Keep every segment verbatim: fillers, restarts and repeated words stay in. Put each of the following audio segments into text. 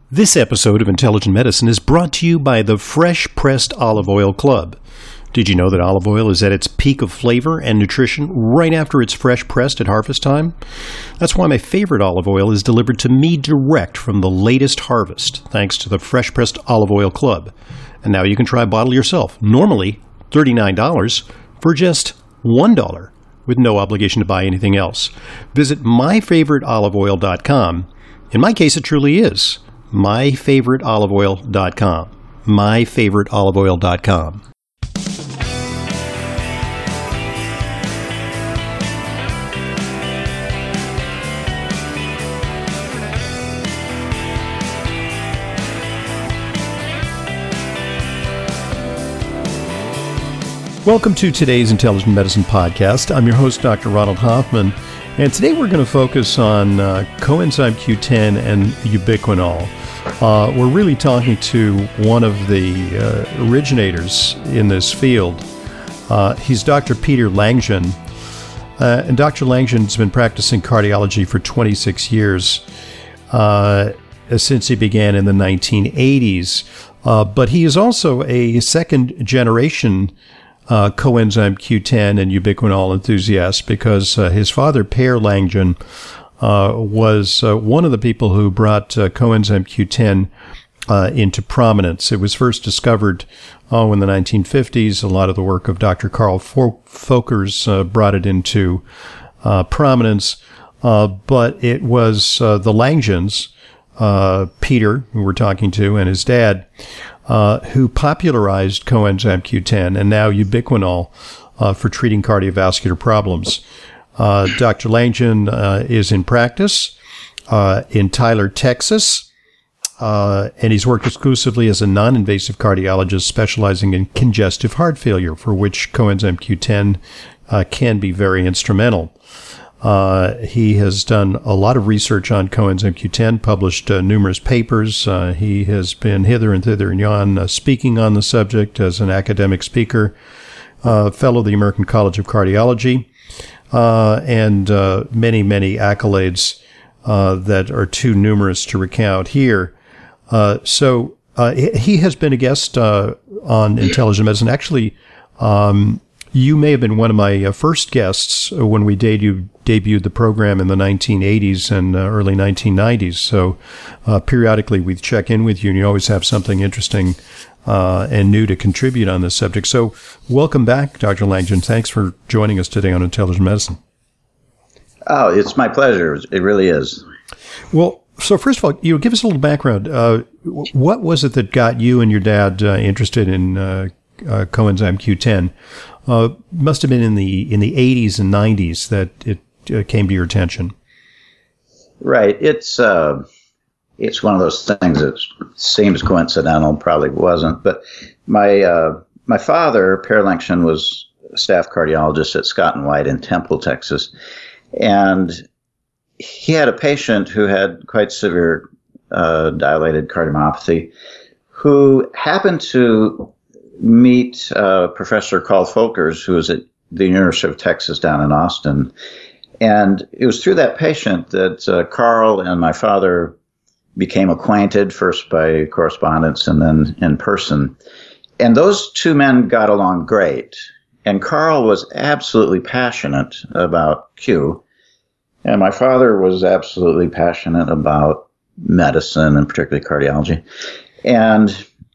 This episode of Intelligent Medicine is brought to you by the Fresh Pressed Olive Oil Club. Did you know that olive oil is at its peak of flavor and nutrition right after it's fresh pressed at harvest time? That's why my favorite olive oil is delivered to me direct from the latest harvest, thanks to the Fresh Pressed Olive Oil Club. And now you can try a bottle yourself, normally thirty-nine dollars, for just one dollar, with no obligation to buy anything else. Visit my favorite olive oil dot com. In my case, it truly is my favorite olive oil dot com. my favorite olive oil dot com. Welcome to today's Intelligent Medicine Podcast. I'm your host, Doctor Ronald Hoffman, and today we're going to focus on uh, coenzyme Q ten and ubiquinol. Uh, we're really talking to one of the uh, originators in this field. Uh, he's Doctor Peter Langevin, uh, and Doctor Langevin has been practicing cardiology for twenty-six years, uh, since he began in the nineteen eighties. Uh, but he is also a second-generation Uh, coenzyme Q ten and ubiquinol enthusiast because uh, his father, Per Langevin, uh, was uh, one of the people who brought uh, coenzyme Q ten uh, into prominence. It was first discovered oh, in the nineteen fifties. A lot of the work of Doctor Carl Folkers uh, brought it into uh, prominence, uh, but it was uh, the Langevins, uh, Peter, who we're talking to, and his dad, Uh, who popularized coenzyme Q ten and now ubiquinol uh, for treating cardiovascular problems. Uh, Doctor Langevin uh, is in practice uh, in Tyler, Texas, uh, and he's worked exclusively as a non-invasive cardiologist specializing in congestive heart failure, for which coenzyme Q ten uh, can be very instrumental. Uh, he has done a lot of research on coenzyme Q ten, published uh, numerous papers. Uh, he has been hither and thither and yon uh, speaking on the subject as an academic speaker, uh, fellow of the American College of Cardiology, uh, and uh, many, many accolades uh, that are too numerous to recount here. Uh, so uh, he has been a guest uh, on Intelligent Medicine. Actually, um, you may have been one of my uh, first guests when we debu- debuted the program in the nineteen eighties and uh, early nineteen nineties. So uh, periodically we check in with you, and you always have something interesting uh, and new to contribute on this subject. So welcome back, Doctor Langevin. Thanks for joining us today on Intelligent Medicine. Oh, it's my pleasure. It really is. Well, so first of all, you know, give us a little background. Uh, what was it that got you and your dad uh, interested in uh, uh, coenzyme Q ten? Uh, must have been in the in the eighties and nineties that it uh, came to your attention. Right. It's uh, it's one of those things that seems coincidental, probably wasn't. But my uh, my father, Per Langevin, was a staff cardiologist at Scott and White in Temple, Texas, and he had a patient who had quite severe uh, dilated cardiomyopathy, who happened to meet uh, Professor Carl Folkers, who was at the University of Texas down in Austin. And it was through that patient that uh, Carl and my father became acquainted, first by correspondence and then in person. And those two men got along great. And Carl was absolutely passionate about Q. And my father was absolutely passionate about medicine, and particularly cardiology. And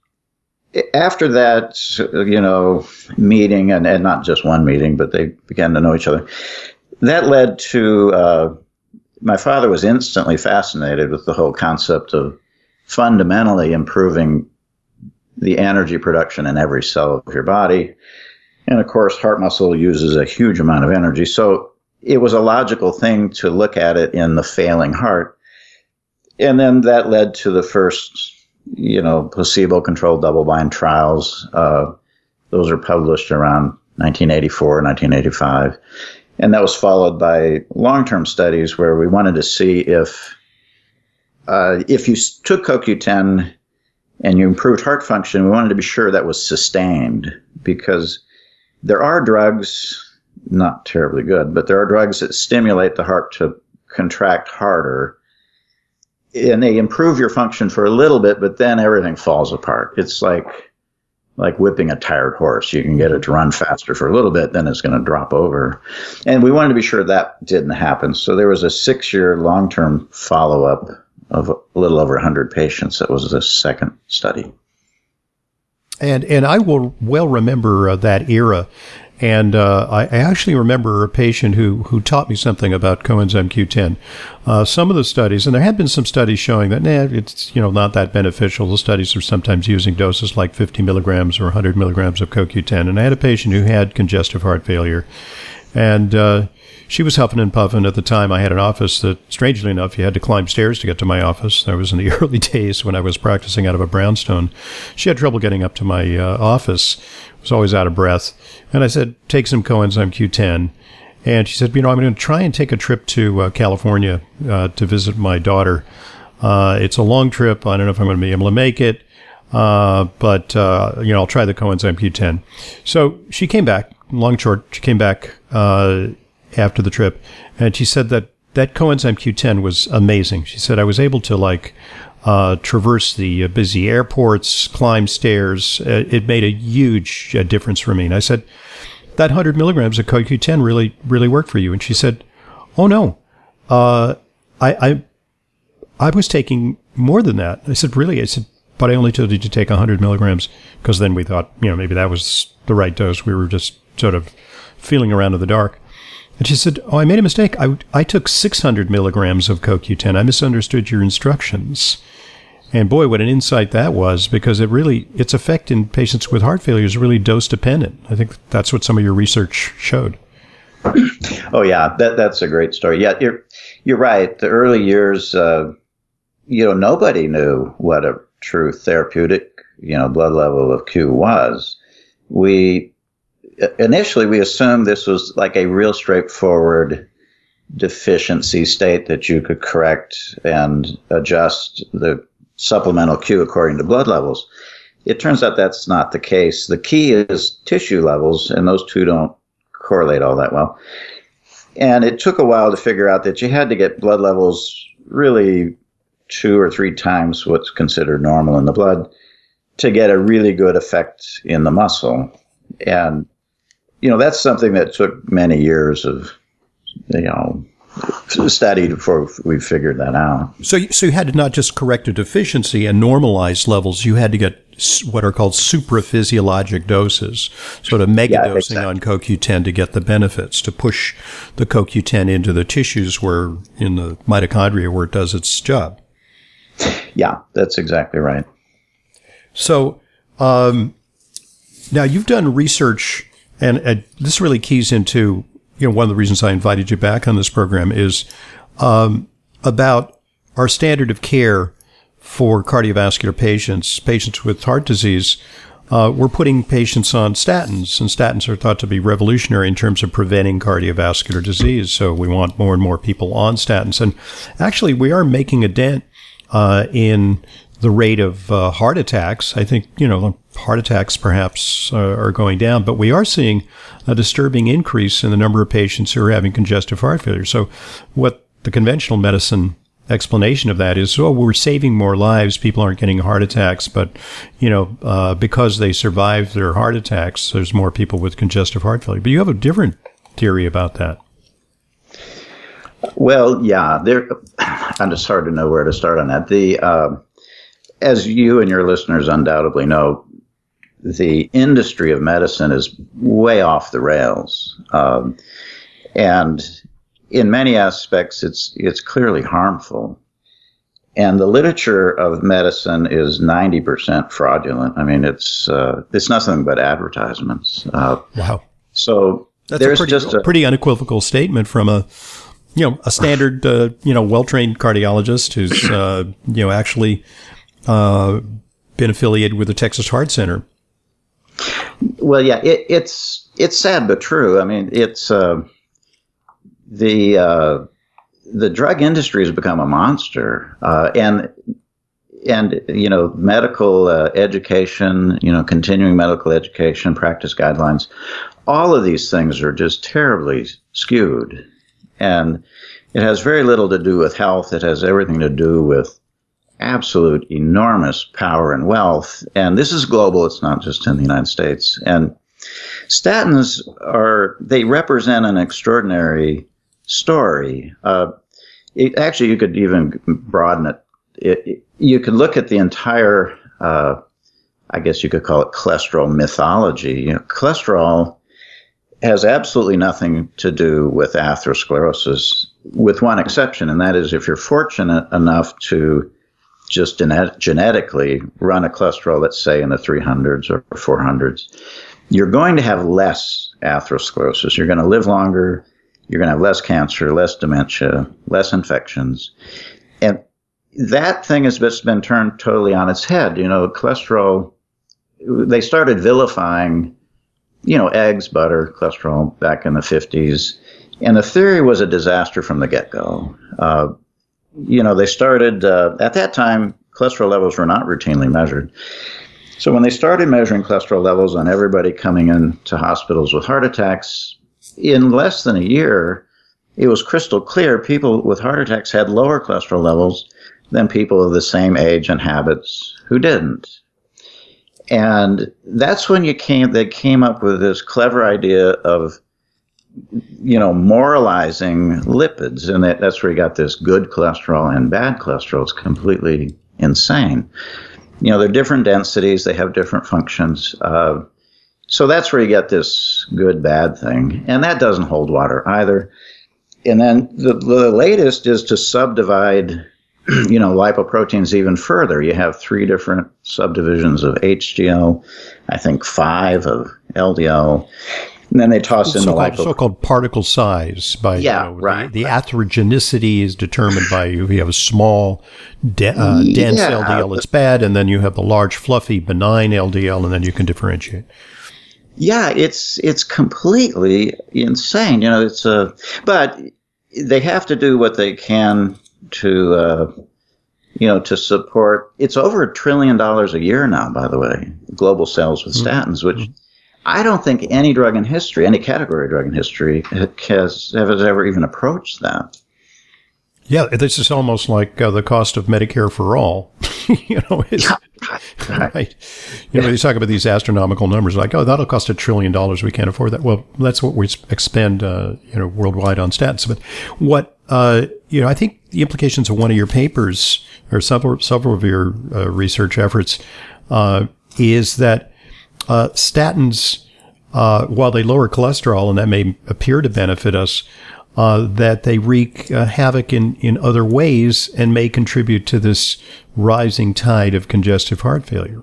after that, you know, meeting, and, and not just one meeting, but they began to know each other, that led to, uh, my father was instantly fascinated with the whole concept of fundamentally improving the energy production in every cell of your body. And of course, heart muscle uses a huge amount of energy. So it was a logical thing to look at it in the failing heart. And then that led to the first, you know, placebo-controlled double-blind trials. Uh, those are published around nineteen eighty-four, nineteen eighty-five. And that was followed by long-term studies where we wanted to see if uh, if you took co Q ten and you improved heart function, we wanted to be sure that was sustained, because there are drugs, not terribly good, but there are drugs that stimulate the heart to contract harder. and they improve your function for a little bit, but then everything falls apart. It's like like whipping a tired horse. You can get it to run faster for a little bit, then it's going to drop over. And we wanted to be sure that didn't happen. So there was a six-year long-term follow-up of a little over one hundred patients. That was the second study. And and I will well remember uh, that era. And uh, I, I actually remember a patient who, who taught me something about coenzyme Q ten. Uh, some of the studies, and there have been some studies showing that, nah, it's you know not that beneficial. The studies are sometimes using doses like fifty milligrams or one hundred milligrams of co Q ten. And I had a patient who had congestive heart failure, and uh, she was huffing and puffing at the time. I had an office that, strangely enough, you had to climb stairs to get to my office. That was in the early days when I was practicing out of a brownstone. She had trouble getting up to my uh, office. Was always out of breath. And I said, take some coenzyme Q ten. And she said, you know, I'm going to try and take a trip to uh, California uh, to visit my daughter. Uh, it's a long trip. I don't know if I'm going to be able to make it. Uh, but, uh, you know, I'll try the coenzyme Q ten. So she came back, long short, she came back uh, after the trip. And she said that that coenzyme Q ten was amazing. She said, I was able to, like, Uh, traverse the uh, busy airports, climb stairs. Uh, it made a huge uh, difference for me. And I said, that one hundred milligrams of co Q ten really, really worked for you. And she said, oh, no, uh, I, I, I was taking more than that. I said, really? I said, but I only told you to take one hundred milligrams because then we thought, you know, maybe that was the right dose. We were just sort of feeling around in the dark. And she said, oh, I made a mistake. I, I took six hundred milligrams of co Q ten. I misunderstood your instructions. And boy, what an insight that was, because it really, its effect in patients with heart failure is really dose dependent. I think that's what some of your research showed. Oh yeah, that that's a great story. Yeah, you're you're right. The early years, uh, you know, nobody knew what a true therapeutic, you know, blood level of Q was. We initially we assumed this was like a real straightforward deficiency state that you could correct and adjust the supplemental Q according to blood levels. It turns out that's not the case. The key is tissue levels, and those two don't correlate all that well. And it took a while to figure out that you had to get blood levels really two or three times what's considered normal in the blood to get a really good effect in the muscle. And, you know, that's something that took many years of, you know, study before we figured that out. So, so you had to not just correct a deficiency and normalize levels. You had to get what are called supraphysiologic doses, sort of mega Yeah, dosing exactly. on co Q ten to get the benefits, to push the co Q ten into the tissues where, in the mitochondria, where it does its job. Yeah, that's exactly right. So, um, now you've done research, and, and this really keys into, you know, one of the reasons I invited you back on this program is um, about our standard of care for cardiovascular patients, patients with heart disease. Uh, we're putting patients on statins, and statins are thought to be revolutionary in terms of preventing cardiovascular disease. So we want more and more people on statins. And actually, we are making a dent uh, in the rate of uh, heart attacks. I think, you know, heart attacks perhaps uh, are going down, but we are seeing a disturbing increase in the number of patients who are having congestive heart failure. So what the conventional medicine explanation of that is, oh, we're saving more lives. People aren't getting heart attacks, but, you know, uh, because they survive their heart attacks, there's more people with congestive heart failure. But you have a different theory about that. Well, yeah, there. I'm just hard to know where to start on that. The uh, as you and your listeners undoubtedly know, the industry of medicine is way off the rails, um, and in many aspects, it's it's clearly harmful. And the literature of medicine is ninety percent fraudulent. I mean, it's uh, it's nothing but advertisements. Uh, Wow, so that's there's a pretty, just a pretty unequivocal statement from a, you know, a standard, uh, you know, well-trained cardiologist who's, uh, you know, actually uh, been affiliated with the Texas Heart Center. Well, yeah, it, it's it's sad but true. I mean, it's uh, the uh, the drug industry has become a monster, uh, and and you know, medical uh, education, you know, continuing medical education, practice guidelines, all of these things are just terribly skewed, and it has very little to do with health. It has everything to do with absolute enormous power and wealth. And this is global. It's not just in the United States. And statins are, they represent an extraordinary story. Uh, it, actually, you could even broaden it. It, it. You could look at the entire, uh, I guess you could call it cholesterol mythology. You know, cholesterol has absolutely nothing to do with atherosclerosis, with one exception, and that is if you're fortunate enough to just genet- genetically run a cholesterol, let's say in the three hundreds or four hundreds, you're going to have less atherosclerosis. You're going to live longer. You're going to have less cancer, less dementia, less infections. And that thing has just been turned totally on its head. You know, cholesterol, they started vilifying, you know, eggs, butter, cholesterol back in the fifties. And the theory was a disaster from the get-go. Uh, you know, they started, uh, at that time, cholesterol levels were not routinely measured. So when they started measuring cholesterol levels on everybody coming into hospitals with heart attacks, in less than a year, it was crystal clear people with heart attacks had lower cholesterol levels than people of the same age and habits who didn't. And that's when you came, they came up with this clever idea of, you know, moralizing lipids. And that, that's where you got this good cholesterol and bad cholesterol. It's completely insane. You know, they're different densities. They have different functions. Uh, so that's where you get this good, bad thing. And that doesn't hold water either. And then the, the latest is to subdivide, you know, lipoproteins even further. You have three different subdivisions of H D L, I think five of L D L. And then they toss in the lipo. So-called particle size. By, yeah, you know, right. The, the right. atherogenicity is determined by if you have a small, de- uh, dense yeah, L D L, it's bad, and then you have the large, fluffy, benign L D L, and then you can differentiate. Yeah, it's it's completely insane. You know, it's a, but they have to do what they can to, uh, you know, to support. It's over a trillion dollars a year now, by the way, global sales with statins, which mm-hmm. I don't think any drug in history, any category drug in history, has, has ever even approached that. Yeah, this is almost like uh, the cost of Medicare for all. you know, it's, right. right. You know, you talk about these astronomical numbers, like, oh, that'll cost a trillion dollars. We can't afford that. Well, that's what we expend, uh, you know, worldwide on statins. But what, uh, you know, I think the implications of one of your papers or several, several of your uh, research efforts uh, is that uh, statins, uh, while they lower cholesterol, and that may appear to benefit us, Uh, that they wreak uh, havoc in, in other ways and may contribute to this rising tide of congestive heart failure.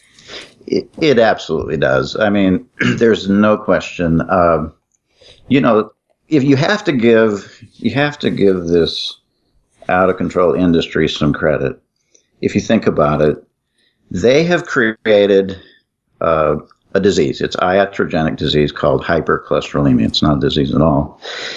It, it absolutely does. I mean, there's no question. Uh, you know, if you have to give, you have to give this out of control industry some credit. If you think about it, they have created uh, a disease. It's an iatrogenic disease called hypercholesterolemia. It's not a disease at all.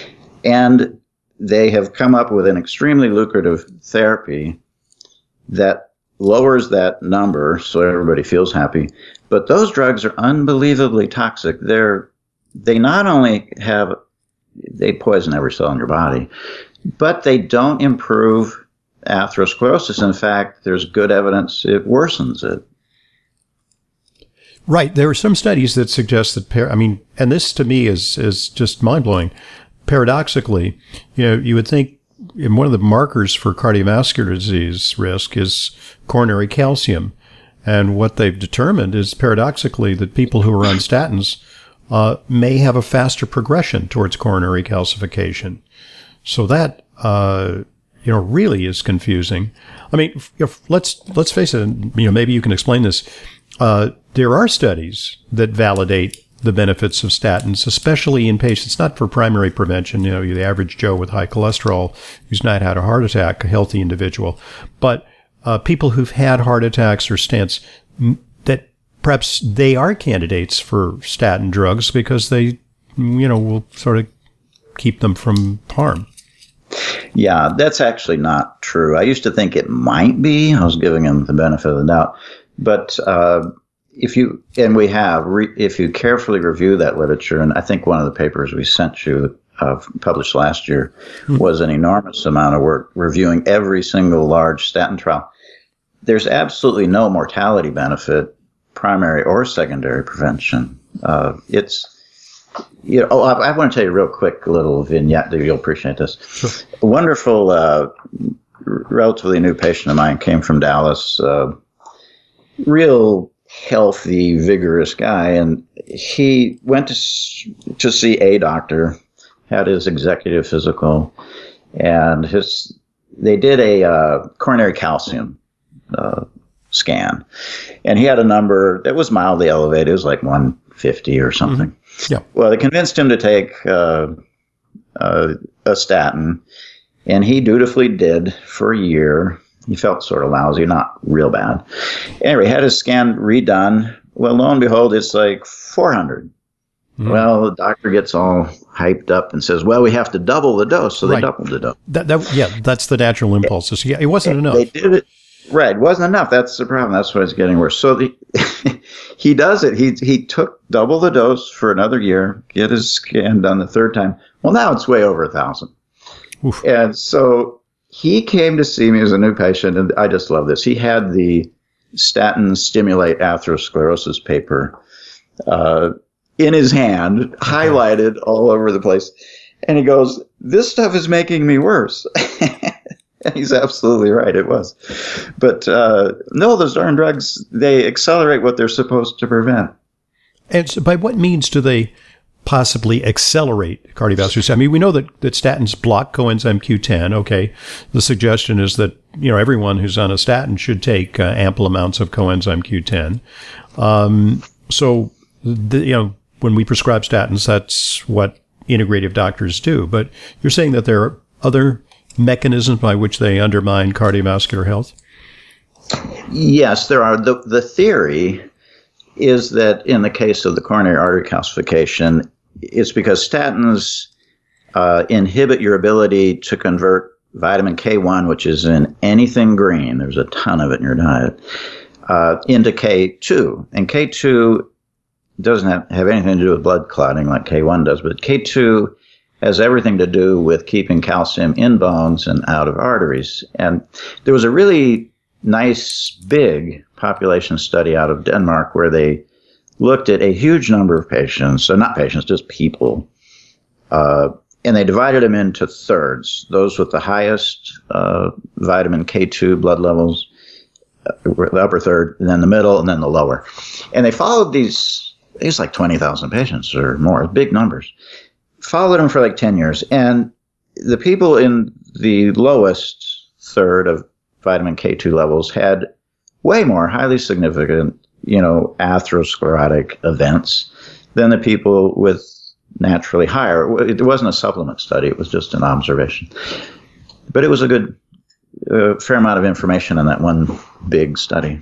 And they have come up with an extremely lucrative therapy that lowers that number so everybody feels happy. But those drugs are unbelievably toxic. They're, they not only have, they poison every cell in your body, but they don't improve atherosclerosis. In fact, there's good evidence it worsens it. Right. There are some studies that suggest that, par- I mean, and this to me is, is just mind-blowing. Paradoxically, you know, you would think one of the markers for cardiovascular disease risk is coronary calcium. And what they've determined is paradoxically that people who are on statins uh, may have a faster progression towards coronary calcification. So that, uh, you know, really is confusing. I mean, if, let's, let's face it, you know, maybe you can explain this. Uh, there are studies that validate the benefits of statins, especially in patients, not for primary prevention, you know, the average Joe with high cholesterol who's not had a heart attack, a healthy individual, but uh, people who've had heart attacks or stents, m- that perhaps they are candidates for statin drugs because they, you know, will sort of keep them from harm. Yeah, that's actually not true. I used to think it might be. I was giving them the benefit of the doubt. But uh, if you, and we have, re, if you carefully review that literature, and I think one of the papers we sent you, uh, published last year, mm-hmm. was an enormous amount of work reviewing every single large statin trial. there's absolutely no mortality benefit, primary or secondary prevention. Uh, it's, you know, oh, I, I want to tell you a real quick little vignette that you'll appreciate this. Sure. A wonderful, uh, relatively new patient of mine came from Dallas, uh, real healthy, vigorous guy, and he went to to see a doctor, had his executive physical, and his they did a uh, coronary calcium uh, scan, and he had a number that was mildly elevated. It was like one fifty or something. Mm-hmm. Yeah. Well, they convinced him to take uh, uh, a statin, and he dutifully did for a year. He felt sort of lousy, not real bad. Anyway, had his scan redone. Well, lo and behold, it's like four hundred. Mm-hmm. Well, the doctor gets all hyped up and says, well, we have to double the dose. So they right. doubled the dose. That, that, yeah, that's the natural impulses. Yeah, it wasn't enough. They did it. Right. It wasn't enough. That's the problem. That's why it's getting worse. So the, he does it. He, he took double the dose for another year, get his scan done the third time. Well, now it's way over a thousand. Oof. And so he came to see me as a new patient, and I just love this. He had the statin stimulate atherosclerosis paper uh, in his hand, okay. highlighted all over the place. And he goes, this stuff is making me worse. And he's absolutely right. It was. But uh, no, those darn drugs, they accelerate what they're supposed to prevent. And so by what means do they possibly accelerate cardiovascular disease? I mean, we know that, that statins block coenzyme Q ten. Okay. The suggestion is that, you know, everyone who's on a statin should take uh, ample amounts of coenzyme Q ten. Um, so, the, you know, when we prescribe statins, that's what integrative doctors do. But you're saying that there are other mechanisms by which they undermine cardiovascular health? Yes, there are. The, the theory is that in the case of the coronary artery calcification, it's because statins uh, inhibit your ability to convert vitamin K one, which is in anything green, there's a ton of it in your diet, uh, into K two. And K two doesn't have, have anything to do with blood clotting like K one does, but K two has everything to do with keeping calcium in bones and out of arteries. And there was a really nice, big population study out of Denmark where they looked at a huge number of patients, so not patients, just people, uh, and they divided them into thirds, those with the highest uh, vitamin K two blood levels, uh, the upper third, and then the middle, and then the lower. And they followed these, these like twenty thousand patients or more, big numbers, followed them for like ten years. And the people in the lowest third of vitamin K two levels had way more highly significant, you know, atherosclerotic events than the people with naturally higher. It wasn't a supplement study. It was just an observation. But it was a good, uh, fair amount of information in that one big study.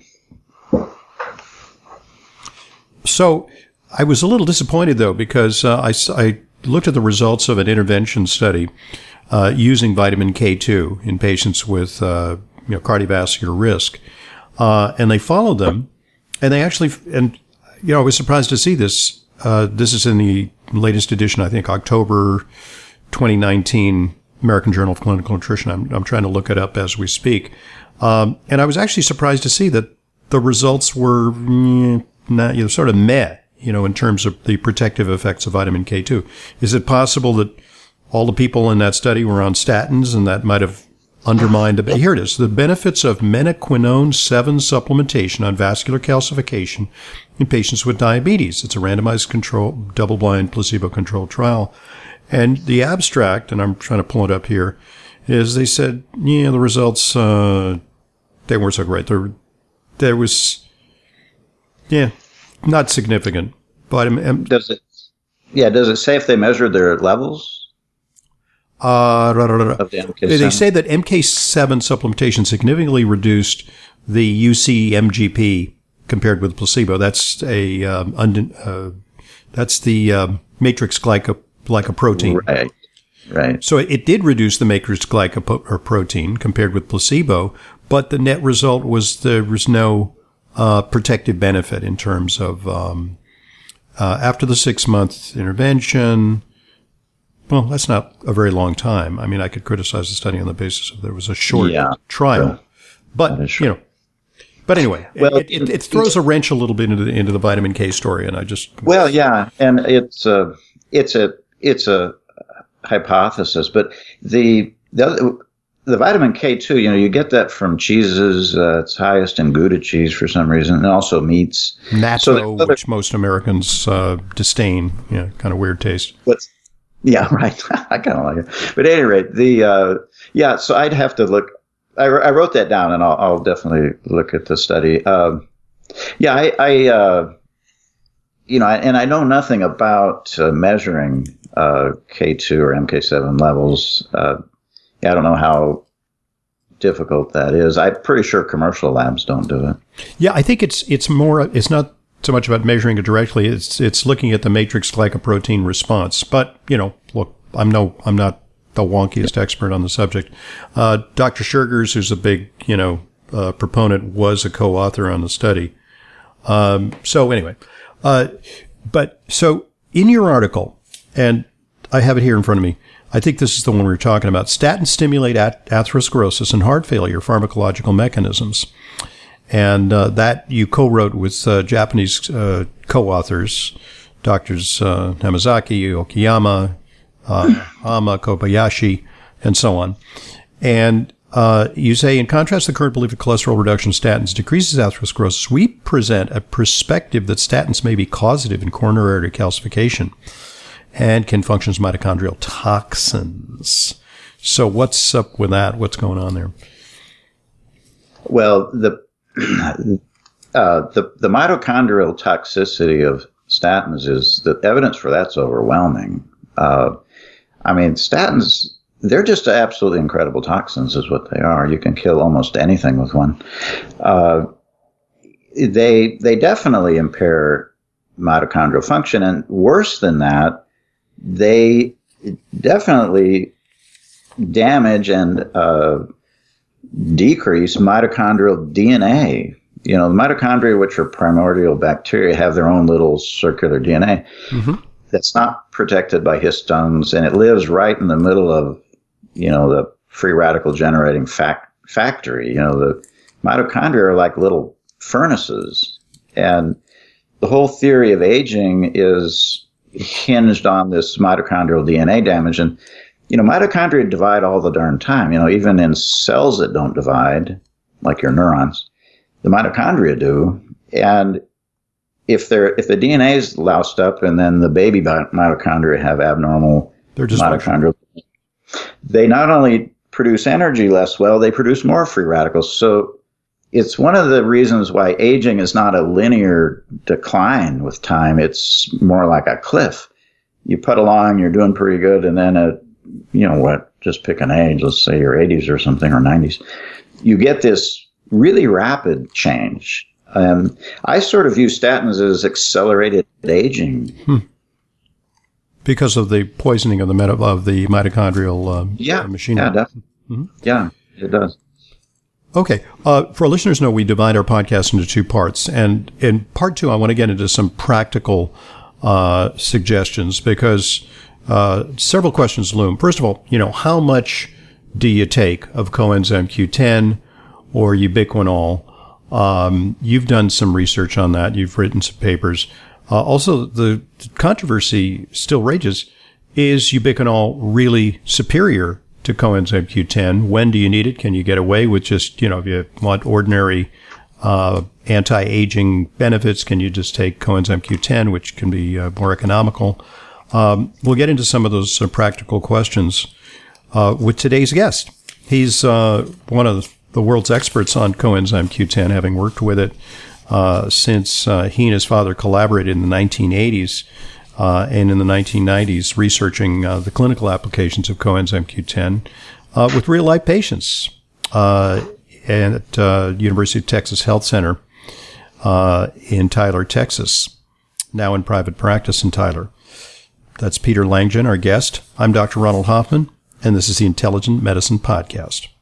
So I was a little disappointed, though, because uh, I, I looked at the results of an intervention study uh, using vitamin K two in patients with uh, you know, cardiovascular risk. Uh, and they followed them, and they actually, and, you know, I was surprised to see this. Uh, this is in the latest edition, I think, October twenty nineteen American Journal of Clinical Nutrition. I'm, I'm trying to look it up as we speak. Um, and I was actually surprised to see that the results were mm, not, you know, sort of meh, you know, in terms of the protective effects of vitamin K two. Is it possible that all the people in that study were on statins and that might have undermined the, here it is, the benefits of menaquinone seven supplementation on vascular calcification in patients with diabetes. It's a randomized control, double-blind, placebo-controlled trial. And the abstract, and I'm trying to pull it up here, is they said, yeah, the results, uh, they weren't so great. There, there was, yeah, not significant. Vitamin, does it, yeah, does it say if they measured their levels? Uh, rah, rah, rah. Of the M K seven. They say that M K seven supplementation significantly reduced the U C M G P compared with placebo. That's a um, und- uh, that's the um, matrix glyco- glycoprotein. Right. Right. So it did reduce the matrix glycoprotein compared with placebo, but the net result was there was no uh, protective benefit in terms of um, uh, after the six month intervention. Well, that's not a very long time. I mean, I could criticize the study on the basis of there was a short yeah, trial. sure. But, you know, But anyway, well, it, it, it throws a wrench a little bit into the, into the vitamin K story, and I just well, yeah, and it's a it's a it's a hypothesis, but the the other, the vitamin K two, you know, you get that from cheeses. Uh, it's highest in Gouda cheese for some reason, and also meats. Natto, so other, which most Americans uh, disdain. Yeah, kind of weird taste. What's yeah, right. I kind of like it, but at any rate, the uh, yeah. So I'd have to look. I, I wrote that down, and I'll, I'll definitely look at the study. Um, yeah, I, I uh, you know, and I know nothing about uh, measuring uh, K two or M K seven levels. Uh, I don't know how difficult that is. I'm pretty sure commercial labs don't do it. Yeah, I think it's it's more. It's not so much about measuring it directly. It's it's looking at the matrix glycoprotein response. But you know, look, I'm no, I'm not the wonkiest expert on the subject. Uh, Doctor Schergers, who's a big you know uh, proponent, was a co-author on the study. Um, so anyway, uh, but so in your article, and I have it here in front of me. I think this is the one we were talking about. Statins stimulate at- atherosclerosis and heart failure pharmacological mechanisms. And uh, that you co-wrote with uh, Japanese uh, co-authors, Doctors uh, Hamazaki, Okiyama, uh, Hama, Kobayashi, and so on. And uh, you say, in contrast to the current belief that cholesterol reduction of statins decreases atherosclerosis, we present a perspective that statins may be causative in coronary artery calcification and can function as mitochondrial toxins. So what's up with that? What's going on there? Well, the uh, the, the mitochondrial toxicity of statins is, the evidence for that's overwhelming. Uh, I mean, statins, they're just absolutely incredible toxins is what they are. You can kill almost anything with one. Uh, they they definitely impair mitochondrial function, and worse than that, they definitely damage and uh, decrease mitochondrial D N A. You know, the mitochondria, which are primordial bacteria, have their own little circular D N A mm-hmm. that's not protected by histones, and it lives right in the middle of, you know, the free radical generating fac- factory. You know, the mitochondria are like little furnaces, and the whole theory of aging is hinged on this mitochondrial D N A damage. And, you know, mitochondria divide all the darn time. You know, even in cells that don't divide, like your neurons, the mitochondria do. And if they're, if the D N A is loused up and then the baby mitochondria have abnormal they're just mitochondrial, they not only produce energy less well, they produce more free radicals. So it's one of the reasons why aging is not a linear decline with time. It's more like a cliff. You put along, you're doing pretty good, and then, at, you know what, just pick an age, let's say your eighties or something, or nineties. You get this really rapid change. Um, I sort of view statins as accelerated aging. Hmm. Because of the poisoning of the, meta- of the mitochondrial um, yeah, machinery. Yeah, definitely. Mm-hmm. Yeah, it does. Okay. Uh, for our listeners know, we divide our podcast into two parts. And in part two, I want to get into some practical uh, suggestions because uh, several questions loom. First of all, you know, how much do you take of coenzyme Q ten or ubiquinol? Um, you've done some research on that. You've written some papers. Uh, also, the controversy still rages. Is ubiquinol really superior to coenzyme Q ten? When do you need it? Can you get away with just, you know, if you want ordinary uh, anti-aging benefits, can you just take coenzyme Q ten, which can be uh, more economical? Um, we'll get into some of those uh, practical questions uh, with today's guest. He's uh, one of the world's experts on coenzyme Q ten, having worked with it uh, since uh, he and his father collaborated in the nineteen eighties. Uh, and in the nineteen nineties, researching uh, the clinical applications of coenzyme Q ten uh, with real-life patients uh, at uh, University of Texas Health Center uh, in Tyler, Texas, now in private practice in Tyler. That's Peter Langdon, our guest. I'm Doctor Ronald Hoffman, and this is the Intelligent Medicine Podcast.